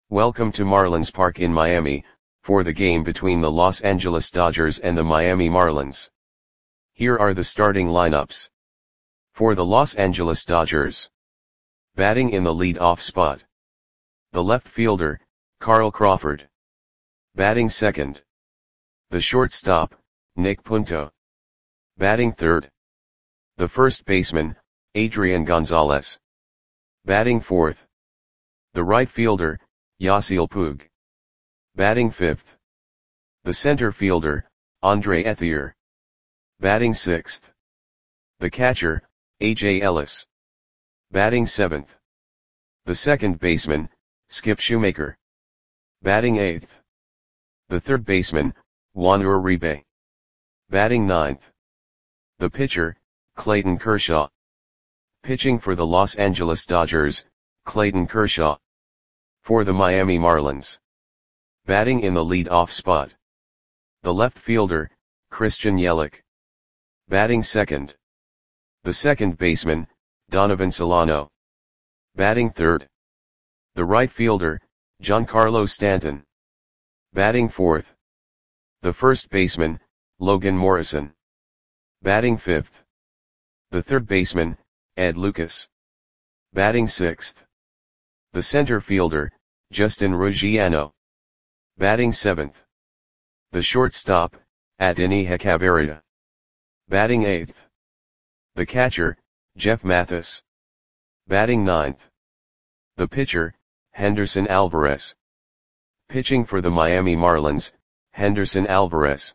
Welcome to Marlins Park in Miami, for the game between the Los Angeles Dodgers and the Miami Marlins. Here are the starting lineups. For the Los Angeles Dodgers. Batting in the lead-off spot. The left fielder, Carl Crawford. Batting second. The shortstop, Nick Punto. Batting third. The first baseman, Adrian Gonzalez. Batting fourth. The right fielder, Yasiel Puig. Batting fifth. The center fielder, Andre Ethier. Batting sixth. The catcher, A.J. Ellis. Batting seventh. The second baseman, Skip Shoemaker. Batting eighth. The third baseman, Juan Uribe. Batting ninth. The pitcher, Clayton Kershaw. Pitching for the Los Angeles Dodgers, Clayton Kershaw. For the Miami Marlins. Batting in the lead-off spot. The left fielder, Christian Yelich. Batting second. The second baseman, Donovan Solano. Batting third. The right fielder, Giancarlo Stanton. Batting fourth. The first baseman, Logan Morrison. Batting fifth. The third baseman, Ed Lucas. Batting sixth. The center fielder, Justin Ruggiano. Batting seventh. The shortstop, Adeiny Hechavarria. Batting eighth. The catcher, Jeff Mathis. Batting ninth. The pitcher, Henderson Alvarez. Pitching for the Miami Marlins, Henderson Alvarez.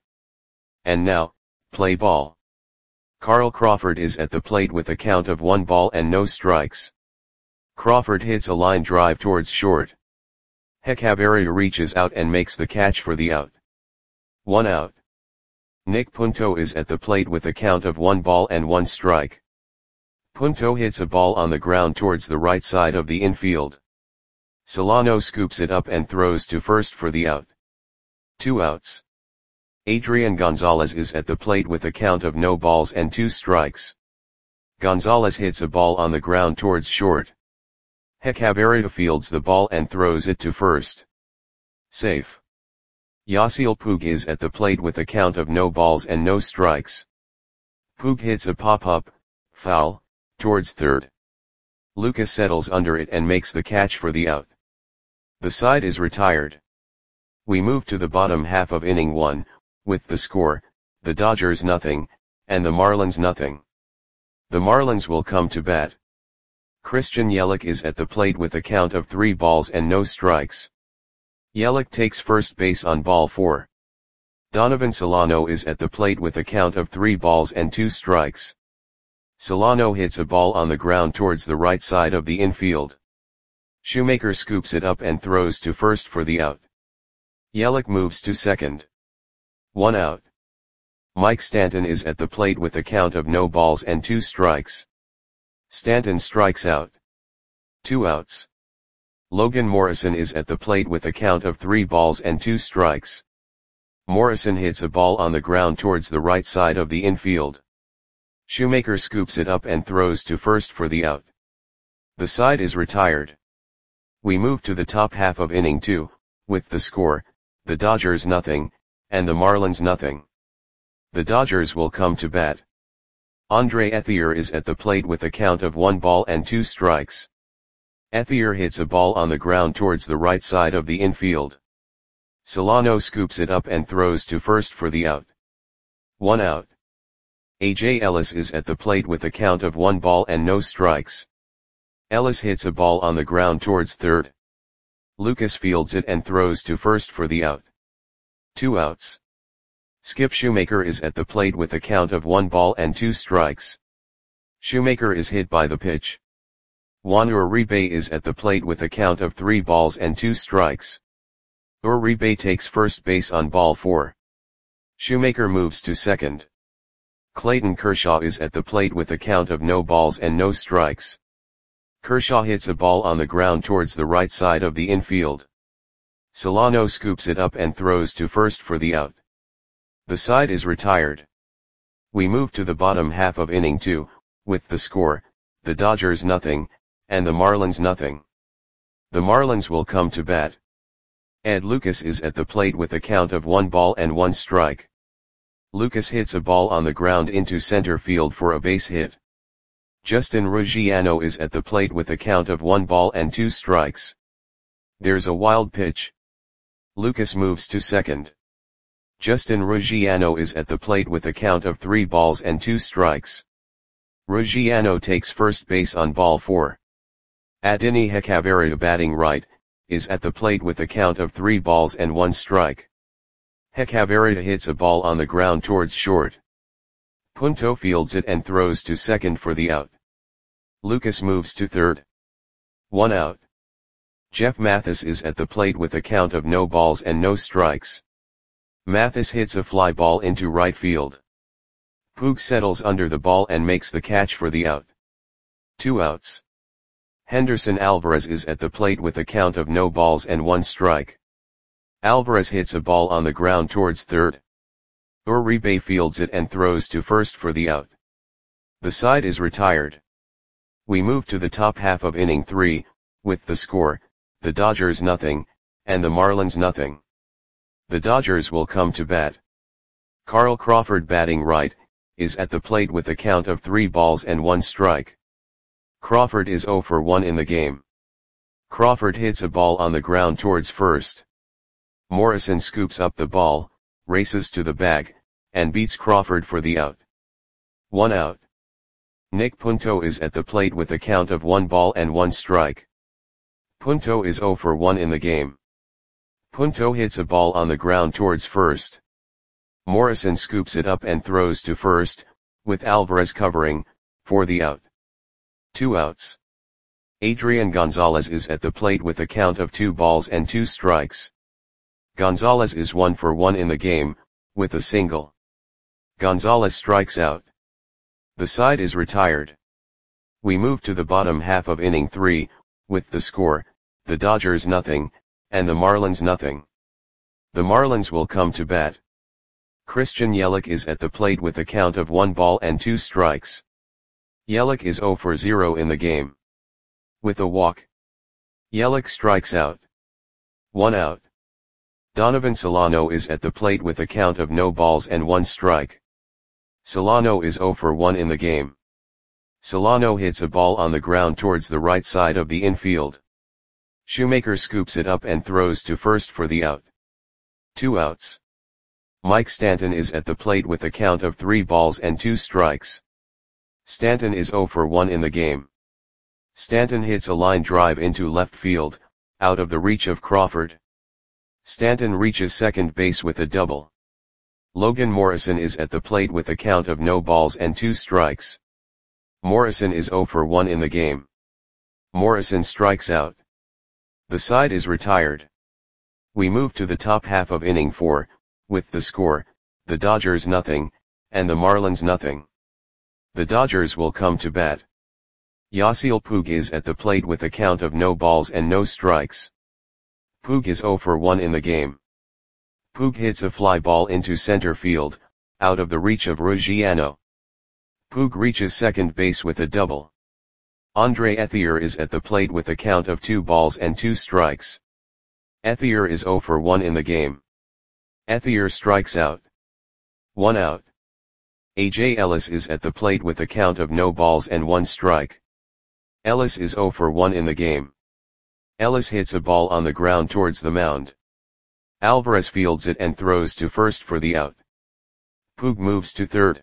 And now, play ball. Carl Crawford is at the plate with a count of 1 ball and no strikes. Crawford hits a line drive towards short. Hechavarria reaches out and makes the catch for the out. 1 out. Nick Punto is at the plate with a count of 1 ball and 1 strike. Punto hits a ball on the ground towards the right side of the infield. Solano scoops it up and throws to first for the out. 2 outs. Adrian Gonzalez is at the plate with a count of no balls and 2 strikes. Gonzalez hits a ball on the ground towards short. Hechavarria fields the ball and throws it to first. Safe. Yasiel Puig is at the plate with a count of no balls and no strikes. Puig hits a pop-up, foul, towards third. Lucas settles under it and makes the catch for the out. The side is retired. We move to the bottom half of inning 1, with the score, the Dodgers nothing, and the Marlins nothing. The Marlins will come to bat. Christian Yelich is at the plate with a count of 3 balls and no strikes. Yelich takes first base on ball 4. Donovan Solano is at the plate with a count of 3 balls and 2 strikes. Solano hits a ball on the ground towards the right side of the infield. Shoemaker scoops it up and throws to first for the out. Yelich moves to second. 1 out. Mike Stanton is at the plate with a count of no balls and 2 strikes. Stanton strikes out. 2 outs. Logan Morrison is at the plate with a count of 3 balls and 2 strikes. Morrison hits a ball on the ground towards the right side of the infield. Shoemaker scoops it up and throws to first for the out. The side is retired. We move to the top half of inning 2, with the score, the Dodgers nothing, and the Marlins nothing. The Dodgers will come to bat. Andre Ethier is at the plate with a count of 1 ball and 2 strikes. Ethier hits a ball on the ground towards the right side of the infield. Solano scoops it up and throws to first for the out. 1 out. A.J. Ellis is at the plate with a count of 1 ball and no strikes. Ellis hits a ball on the ground towards third. Lucas fields it and throws to first for the out. 2 outs. Skip Shoemaker is at the plate with a count of 1 ball and 2 strikes. Shoemaker is hit by the pitch. Juan Uribe is at the plate with a count of 3 balls and 2 strikes. Uribe takes first base on ball 4. Shoemaker moves to second. Clayton Kershaw is at the plate with a count of no balls and no strikes. Kershaw hits a ball on the ground towards the right side of the infield. Solano scoops it up and throws to first for the out. The side is retired. We move to the bottom half of inning 2, with the score, the Dodgers nothing, and the Marlins nothing. The Marlins will come to bat. Ed Lucas is at the plate with a count of 1 ball and 1 strike. Lucas hits a ball on the ground into center field for a base hit. Justin Ruggiano is at the plate with a count of 1 ball and 2 strikes. There's a wild pitch. Lucas moves to second. Justin Ruggiano is at the plate with a count of 3 balls and 2 strikes. Ruggiano takes first base on ball 4. Adeiny Hechavarria, batting right, is at the plate with a count of 3 balls and 1 strike. Hechavarria hits a ball on the ground towards short. Punto fields it and throws to second for the out. Lucas moves to third. 1 out. Jeff Mathis is at the plate with a count of no balls and no strikes. Mathis hits a fly ball into right field. Puig settles under the ball and makes the catch for the out. 2 outs. Henderson Alvarez is at the plate with a count of no balls and 1 strike. Alvarez hits a ball on the ground towards third. Uribe fields it and throws to first for the out. The side is retired. We move to the top half of inning 3, with the score, the Dodgers nothing, and the Marlins nothing. The Dodgers will come to bat. Carl Crawford, batting right, is at the plate with a count of 3 balls and 1 strike. Crawford is 0 for 1 in the game. Crawford hits a ball on the ground towards first. Morrison scoops up the ball, races to the bag, and beats Crawford for the out. 1 out. Nick Punto is at the plate with a count of 1 ball and 1 strike. Punto is 0 for 1 in the game. Punto hits a ball on the ground towards first. Morrison scoops it up and throws to first, with Alvarez covering, for the out. 2 outs. Adrian Gonzalez is at the plate with a count of 2 balls and 2 strikes. Gonzalez is 1 for 1 in the game, with a single. Gonzalez strikes out. The side is retired. We move to the bottom half of inning 3, with the score, the Dodgers nothing, and the Marlins nothing. The Marlins will come to bat. Christian Yelich is at the plate with a count of 1 ball and 2 strikes. Yelich is 0 for 0 in the game. With a walk. Yelich strikes out. 1 out. Donovan Solano is at the plate with a count of no balls and 1 strike. Solano is 0 for 1 in the game. Solano hits a ball on the ground towards the right side of the infield. Shoemaker scoops it up and throws to first for the out. 2 outs. Mike Stanton is at the plate with a count of 3 balls and 2 strikes. Stanton is 0 for 1 in the game. Stanton hits a line drive into left field, out of the reach of Crawford. Stanton reaches second base with a double. Logan Morrison is at the plate with a count of no balls and 2 strikes. Morrison is 0 for 1 in the game. Morrison strikes out. The side is retired. We move to the top half of inning 4, with the score, the Dodgers nothing, and the Marlins nothing. The Dodgers will come to bat. Yasiel Puig is at the plate with a count of no balls and no strikes. Puig is 0 for 1 in the game. Puig hits a fly ball into center field, out of the reach of Ruggiano. Puig reaches second base with a double. Andre Ethier is at the plate with a count of 2 balls and 2 strikes. Ethier is 0 for 1 in the game. Ethier strikes out. 1 out. A.J. Ellis is at the plate with a count of no balls and 1 strike. Ellis is 0 for 1 in the game. Ellis hits a ball on the ground towards the mound. Alvarez fields it and throws to first for the out. Puig moves to third.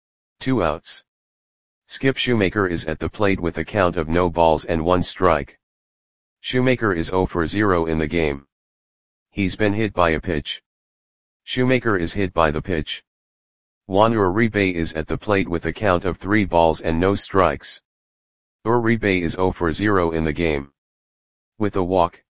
2 outs. Skip Shoemaker is at the plate with a count of no balls and 1 strike. Shoemaker is 0 for 0 in the game. He's been hit by a pitch. Shoemaker is hit by the pitch. Juan Uribe is at the plate with a count of 3 balls and no strikes. Uribe is 0 for 0 in the game. With a walk.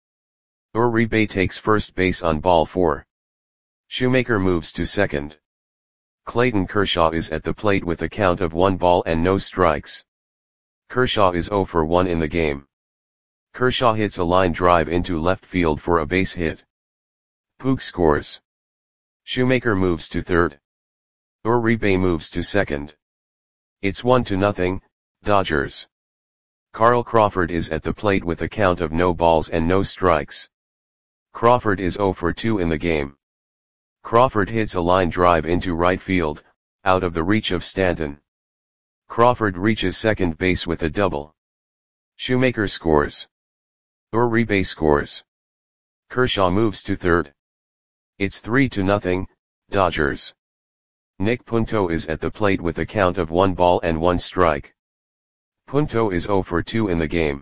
Uribe takes first base on ball 4. Shoemaker moves to second. Clayton Kershaw is at the plate with a count of 1 ball and no strikes. Kershaw is 0 for 1 in the game. Kershaw hits a line drive into left field for a base hit. Puig scores. Shoemaker moves to third. Uribe moves to second. It's 1-0, Dodgers. Carl Crawford is at the plate with a count of no balls and no strikes. Crawford is 0 for 2 in the game. Crawford hits a line drive into right field, out of the reach of Stanton. Crawford reaches second base with a double. Shoemaker scores. Uribe scores. Kershaw moves to third. It's 3-0, Dodgers. Nick Punto is at the plate with a count of 1 ball and 1 strike. Punto is 0 for 2 in the game.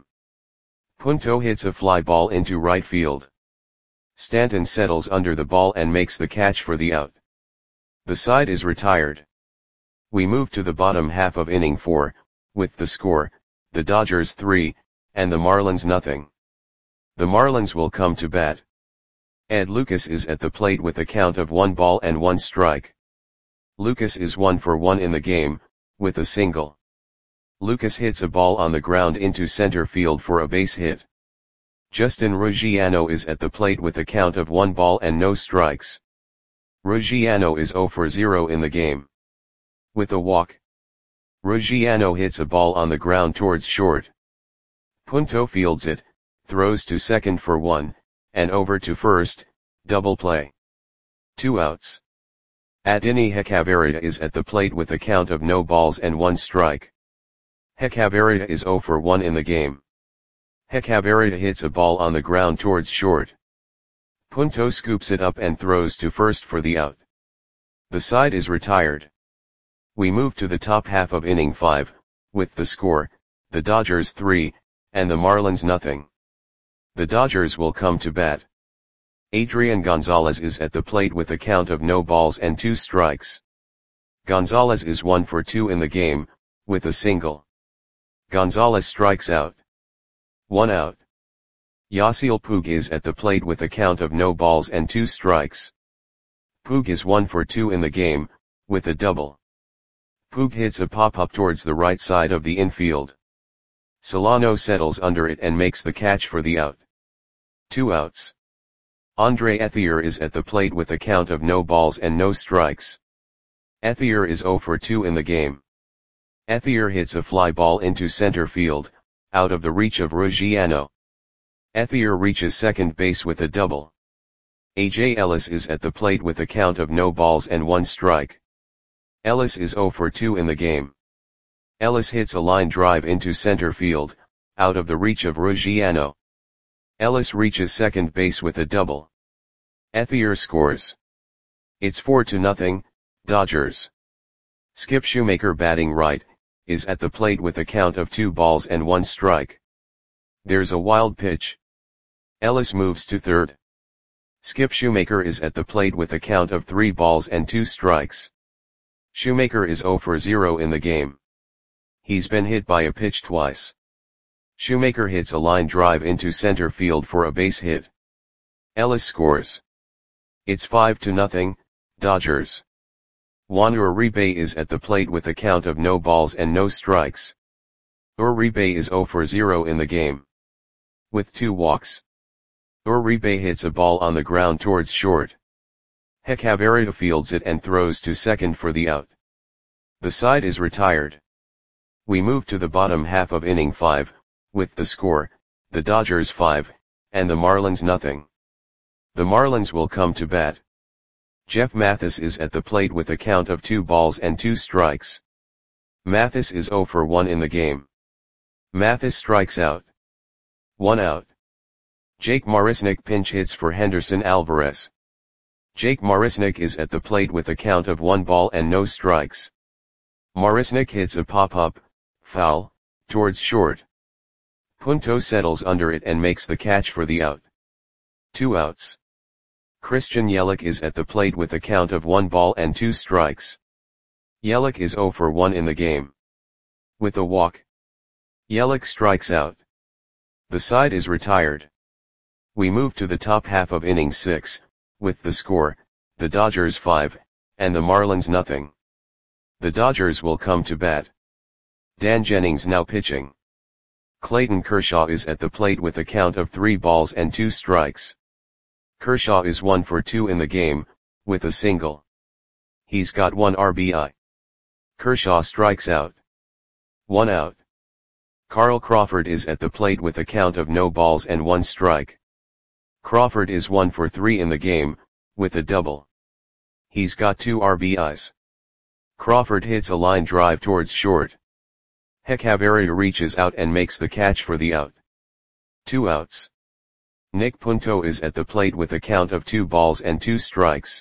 Punto hits a fly ball into right field. Stanton settles under the ball and makes the catch for the out. The side is retired. We move to the bottom half of inning 4, with the score, the Dodgers 3, and the Marlins nothing. The Marlins will come to bat. Ed Lucas is at the plate with a count of 1 ball and 1 strike. Lucas is 1 for 1 in the game, with a single. Lucas hits a ball on the ground into center field for a base hit. Justin Ruggiano is at the plate with a count of 1 ball and no strikes. Ruggiano is 0 for 0 in the game. With a walk. Ruggiano hits a ball on the ground towards short. Punto fields it, throws to second for 1, and over to first, double play. 2 outs. Adeiny Hechavarria is at the plate with a count of no balls and 1 strike. Hechavarria is 0 for 1 in the game. Hechavarria hits a ball on the ground towards short. Punto scoops it up and throws to first for the out. The side is retired. We move to the top half of inning 5, with the score, the Dodgers 3, and the Marlins nothing. The Dodgers will come to bat. Adrian Gonzalez is at the plate with a count of no balls and 2 strikes. Gonzalez is 1 for 2 in the game, with a single. Gonzalez strikes out. 1 out. Yasiel Puig is at the plate with a count of no balls and 2 strikes. Puig is 1 for 2 in the game, with a double. Puig hits a pop-up towards the right side of the infield. Solano settles under it and makes the catch for the out. 2 outs. Andre Ethier is at the plate with a count of no balls and no strikes. Ethier is 0 for 2 in the game. Ethier hits a fly ball into center field, out of the reach of Ruggiano. Ethier reaches second base with a double. A.J. Ellis is at the plate with a count of no balls and 1 strike. Ellis is 0 for 2 in the game. Ellis hits a line drive into center field, out of the reach of Ruggiano. Ellis reaches second base with a double. Ethier scores. It's 4-0, Dodgers. Skip Shoemaker, batting right, is at the plate with a count of 2 balls and 1 strike. There's a wild pitch. Ellis moves to third. Skip Shoemaker is at the plate with a count of 3 balls and 2 strikes. Shoemaker is 0 for 0 in the game. He's been hit by a pitch twice. Shoemaker hits a line drive into center field for a base hit. Ellis scores. It's 5-0, Dodgers. Juan Uribe is at the plate with a count of no balls and no strikes. Uribe is 0 for 0 in the game. With 2 walks. Uribe hits a ball on the ground towards short. Hechavarria fields it and throws to second for the out. The side is retired. We move to the bottom half of inning 5, with the score, the Dodgers 5, and the Marlins nothing. The Marlins will come to bat. Jeff Mathis is at the plate with a count of 2 balls and 2 strikes. Mathis is 0 for 1 in the game. Mathis strikes out. 1 out. Jake Marisnick pinch hits for Henderson Alvarez. Jake Marisnick is at the plate with a count of 1 ball and no strikes. Marisnick hits a pop-up, foul, towards short. Punto settles under it and makes the catch for the out. 2 outs. Christian Yelich is at the plate with a count of 1 ball and 2 strikes. Yelich is 0 for 1 in the game. With a walk. Yelich strikes out. The side is retired. We move to the top half of inning 6, with the score, the Dodgers 5, and the Marlins nothing. The Dodgers will come to bat. Dan Jennings now pitching. Clayton Kershaw is at the plate with a count of 3 balls and 2 strikes. Kershaw is 1 for 2 in the game, with a single. He's got 1 RBI. Kershaw strikes out. 1 out. Carl Crawford is at the plate with a count of no balls and 1 strike. Crawford is 1 for 3 in the game, with a double. He's got 2 RBIs. Crawford hits a line drive towards short. Hechavarria reaches out and makes the catch for the out. 2 outs. Nick Punto is at the plate with a count of 2 balls and 2 strikes.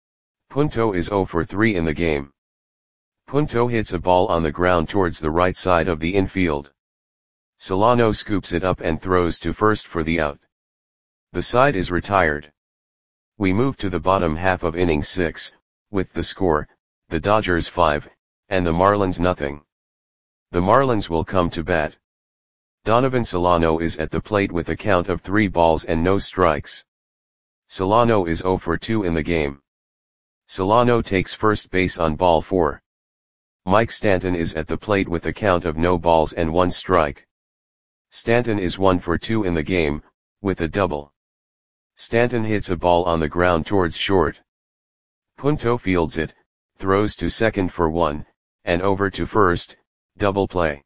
Punto is 0 for 3 in the game. Punto hits a ball on the ground towards the right side of the infield. Solano scoops it up and throws to first for the out. The side is retired. We move to the bottom half of inning 6, with the score, the Dodgers 5, and the Marlins nothing. The Marlins will come to bat. Donovan Solano is at the plate with a count of 3 balls and no strikes. Solano is 0 for 2 in the game. Solano takes first base on ball 4. Mike Stanton is at the plate with a count of no balls and 1 strike. Stanton is 1 for 2 in the game, with a double. Stanton hits a ball on the ground towards short. Punto fields it, throws to second for 1, and over to first, double play.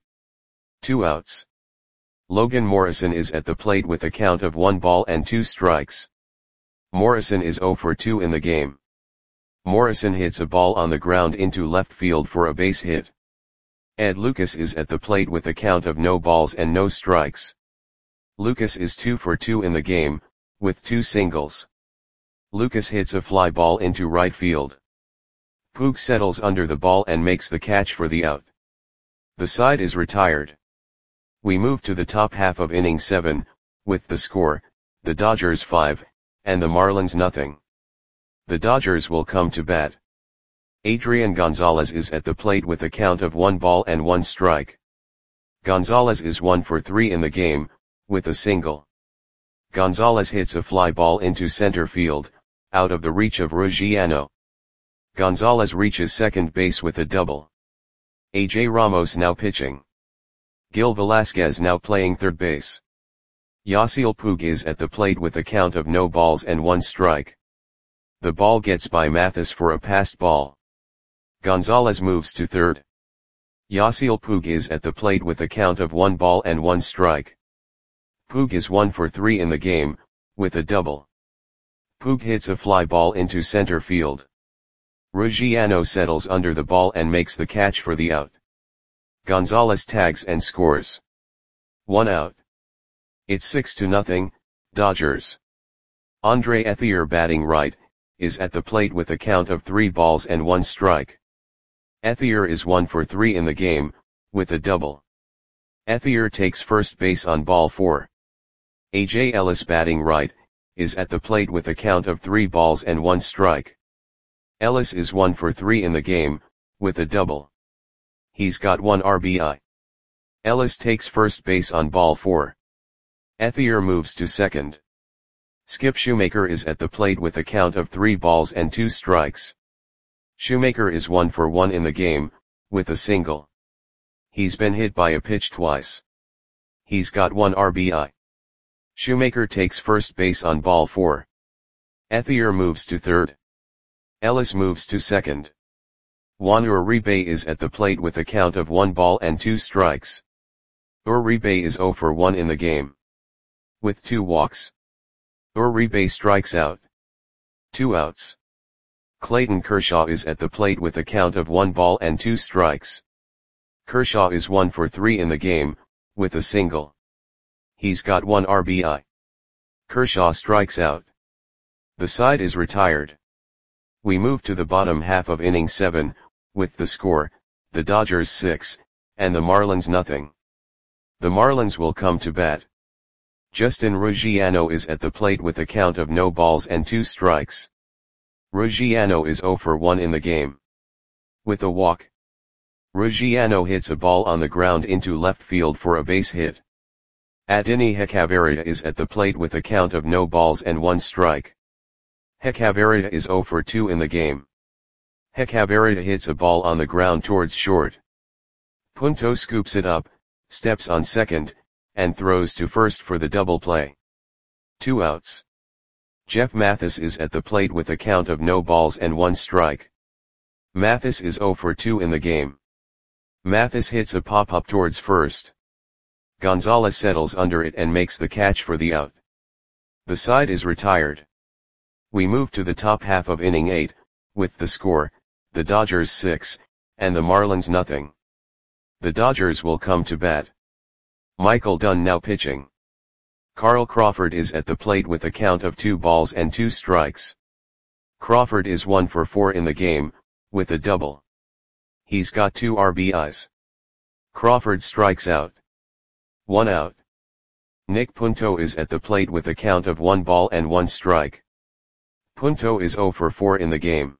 2 outs. Logan Morrison is at the plate with a count of 1 ball and 2 strikes. Morrison is 0 for 2 in the game. Morrison hits a ball on the ground into left field for a base hit. Ed Lucas is at the plate with a count of no balls and no strikes. Lucas is 2 for 2 in the game, with 2 singles. Lucas hits a fly ball into right field. Puig settles under the ball and makes the catch for the out. The side is retired. We move to the top half of inning 7, with the score, the Dodgers 5, and the Marlins nothing. The Dodgers will come to bat. Adrian Gonzalez is at the plate with a count of 1 ball and 1 strike. Gonzalez is 1 for 3 in the game, with a single. Gonzalez hits a fly ball into center field, out of the reach of Ruggiano. Gonzalez reaches second base with a double. A.J. Ramos now pitching. Gil Velasquez now playing third base. Yasiel Puig is at the plate with a count of no balls and 1 strike. The ball gets by Mathis for a passed ball. Gonzalez moves to third. Yasiel Puig is at the plate with a count of 1 ball and 1 strike. Puig is 1 for 3 in the game, with a double. Puig hits a fly ball into center field. Ruggiano settles under the ball and makes the catch for the out. Gonzalez tags and scores. 1 out. It's 6-0, Dodgers. Andre Ethier batting right, is at the plate with a count of 3 balls and 1 strike. Ethier is 1 for 3 in the game, with a double. Ethier takes first base on ball 4. A.J. Ellis batting right, is at the plate with a count of 3 balls and 1 strike. Ellis is 1 for 3 in the game, with a double. He's got 1 RBI. Ellis takes first base on ball 4. Ethier moves to second. Skip Shoemaker is at the plate with a count of 3 balls and 2 strikes. Shoemaker is 1 for 1 in the game, with a single. He's been hit by a pitch twice. He's got 1 RBI. Shoemaker takes first base on ball 4. Ethier moves to third. Ellis moves to second. Juan Uribe is at the plate with a count of 1 ball and 2 strikes. Uribe is 0 for 1 in the game, with 2 walks. Uribe strikes out. 2 outs. Clayton Kershaw is at the plate with a count of 1 ball and 2 strikes. Kershaw is 1 for 3 in the game, with a single. He's got 1 RBI. Kershaw strikes out. The side is retired. We move to the bottom half of inning 7, with the score, the Dodgers 6, and the Marlins nothing. The Marlins will come to bat. Justin Ruggiano is at the plate with a count of no balls and 2 strikes. Ruggiano is 0 for 1 in the game, with a walk. Ruggiano hits a ball on the ground into left field for a base hit. Adeiny Hechavarria is at the plate with a count of no balls and 1 strike. Hechavarria is 0 for 2 in the game. Hechavarria hits a ball on the ground towards short. Punto scoops it up, steps on second, and throws to first for the double play. 2 outs. Jeff Mathis is at the plate with a count of no balls and 1 strike. Mathis is 0 for 2 in the game. Mathis hits a pop-up towards first. Gonzalez settles under it and makes the catch for the out. The side is retired. We move to the top half of inning 8, with the score, the Dodgers 6, and the Marlins nothing. The Dodgers will come to bat. Michael Dunn now pitching. Carl Crawford is at the plate with a count of 2 balls and 2 strikes. Crawford is 1 for 4 in the game, with a double. He's got 2 RBIs. Crawford strikes out. 1 out. Nick Punto is at the plate with a count of 1 ball and 1 strike. Punto is 0 for 4 in the game.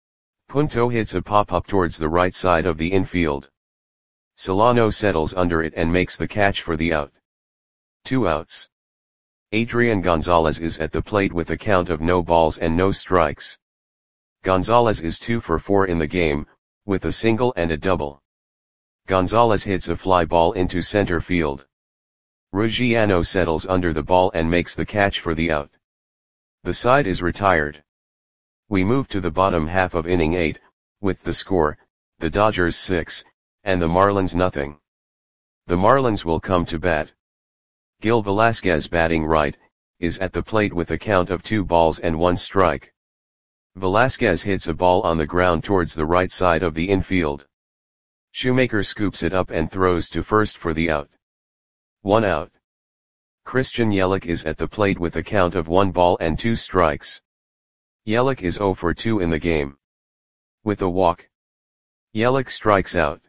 Punto hits a pop-up towards the right side of the infield. Solano settles under it and makes the catch for the out. 2 outs. Adrian Gonzalez is at the plate with a count of no balls and no strikes. Gonzalez is 2 for 4 in the game, with a single and a double. Gonzalez hits a fly ball into center field. Ruggiano settles under the ball and makes the catch for the out. The side is retired. We move to the bottom half of inning 8, with the score, the Dodgers 6, and the Marlins nothing. The Marlins will come to bat. Gil Velasquez batting right, is at the plate with a count of 2 balls and 1 strike. Velasquez hits a ball on the ground towards the right side of the infield. Shoemaker scoops it up and throws to first for the out. 1 out. Christian Yelich is at the plate with a count of 1 ball and 2 strikes. Yelich is 0 for 2 in the game. With a walk. Yelich strikes out.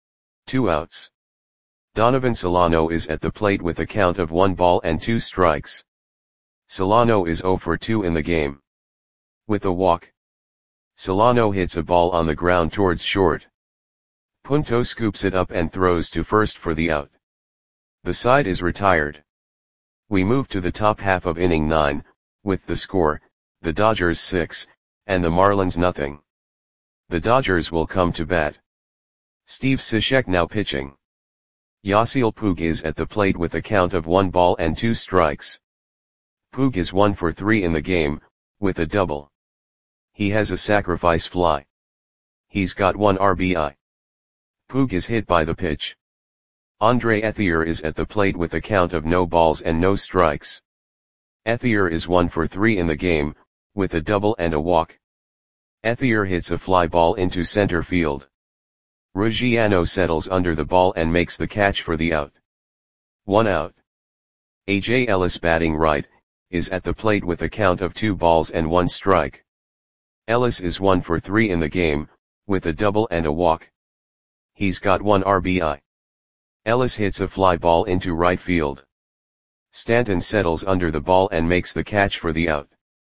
2 outs. Donovan Solano is at the plate with a count of 1 ball and 2 strikes. Solano is 0 for 2 in the game. With a walk. Solano hits a ball on the ground towards short. Punto scoops it up and throws to first for the out. The side is retired. We move to the top half of inning 9, with the score, the Dodgers 6, and the Marlins nothing. The Dodgers will come to bat. Steve Cishek now pitching. Yasiel Puig is at the plate with a count of 1 ball and 2 strikes. Puig is 1 for 3 in the game, with a double. He has a sacrifice fly. He's got 1 RBI. Puig is hit by the pitch. Andre Ethier is at the plate with a count of no balls and no strikes. Ethier is 1 for 3 in the game, with a double and a walk. Ethier hits a fly ball into center field. Ruggiano settles under the ball and makes the catch for the out. 1 out. A.J. Ellis batting right, is at the plate with a count of 2 balls and 1 strike. Ellis is 1 for 3 in the game, with a double and a walk. He's got 1 RBI. Ellis hits a fly ball into right field. Stanton settles under the ball and makes the catch for the out.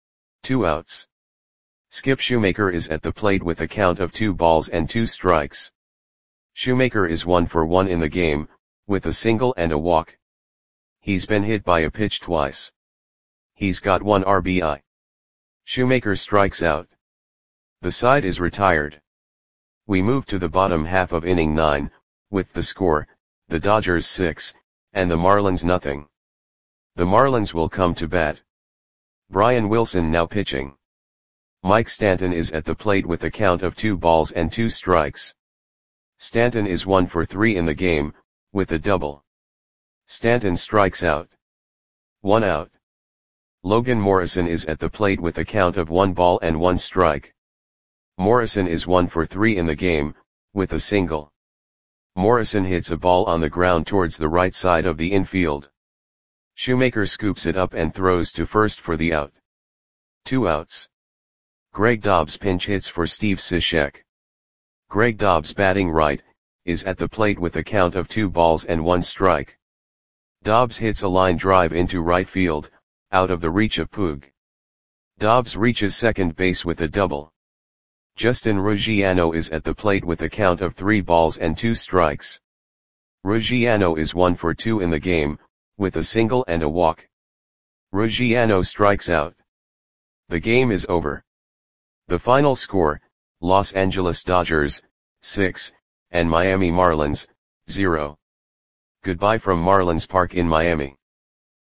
2 outs. Skip Shoemaker is at the plate with a count of 2 balls and 2 strikes. Shoemaker is 1 for 1 in the game, with a single and a walk. He's been hit by a pitch twice. He's got 1 RBI. Shoemaker strikes out. The side is retired. We move to the bottom half of inning 9, with the score, the Dodgers 6, and the Marlins nothing. The Marlins will come to bat. Brian Wilson now pitching. Mike Stanton is at the plate with a count of 2 balls and 2 strikes. Stanton is 1 for 3 in the game, with a double. Stanton strikes out. 1 out. Logan Morrison is at the plate with a count of 1 ball and 1 strike. Morrison is 1 for 3 in the game, with a single. Morrison hits a ball on the ground towards the right side of the infield. Shoemaker scoops it up and throws to first for the out. 2 outs. Greg Dobbs pinch hits for Steve Cishek. Greg Dobbs batting right, is at the plate with a count of 2 balls and 1 strike. Dobbs hits a line drive into right field, out of the reach of Puig. Dobbs reaches second base with a double. Justin Ruggiano is at the plate with a count of 3 balls and 2 strikes. Ruggiano is 1 for 2 in the game, with a single and a walk. Ruggiano strikes out. The game is over. The final score, Los Angeles Dodgers, 6, and Miami Marlins, 0. Goodbye from Marlins Park in Miami.